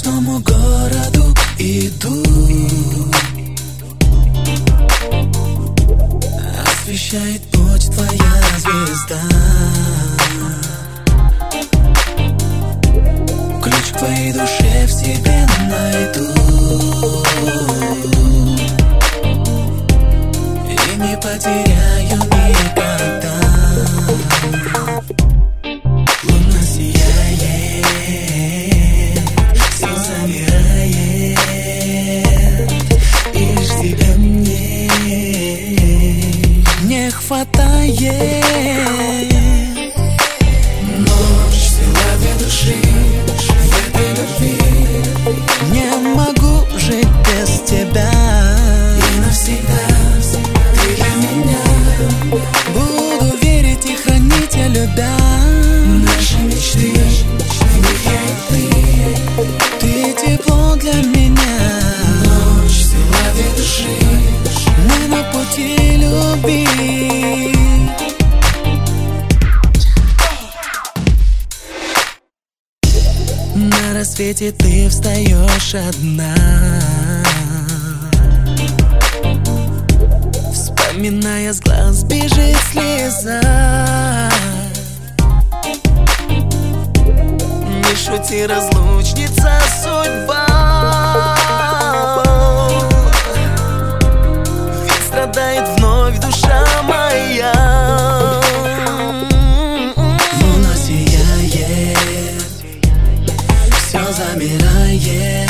ночному городу иду, освещает путь твоя звезда. Ключ к твоей душе в себе найду и не потеряю никогда. Луна сияет, все замирает, и лишь тебя мне не хватает. Ночь свела две души в этой любви. Не могу жить без тебя, и навсегда ты для меня. Буду верить и хранить, я любя наши мечты, в них я и ты тепло для меня. Ночь свела две души, мы на пути любви. На рассвете ты встаешь одна, вспоминая, с глаз бежит слеза. Не шути, разлучница судьба, ведь страдает вновь душа моя. Луна сияет, все замирает,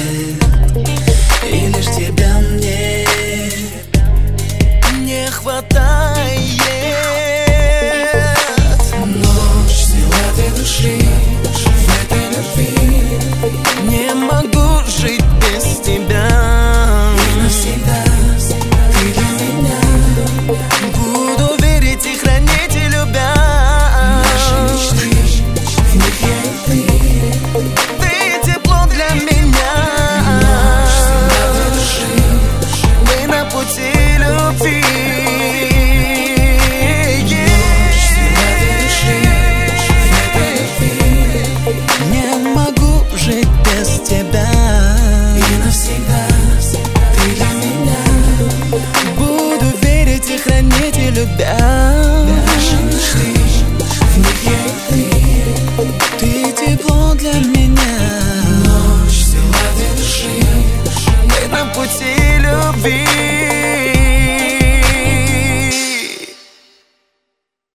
и лишь тебя мне не хватает. Ночь свела две души в этой любви. Не могу жить без тебя, и навсегда ты для меня. Буду верить и хранить, и любя наши мечты, в них я и ты. Ты тепло для меня. Ночь свела две души, мы на пути любви. Любя.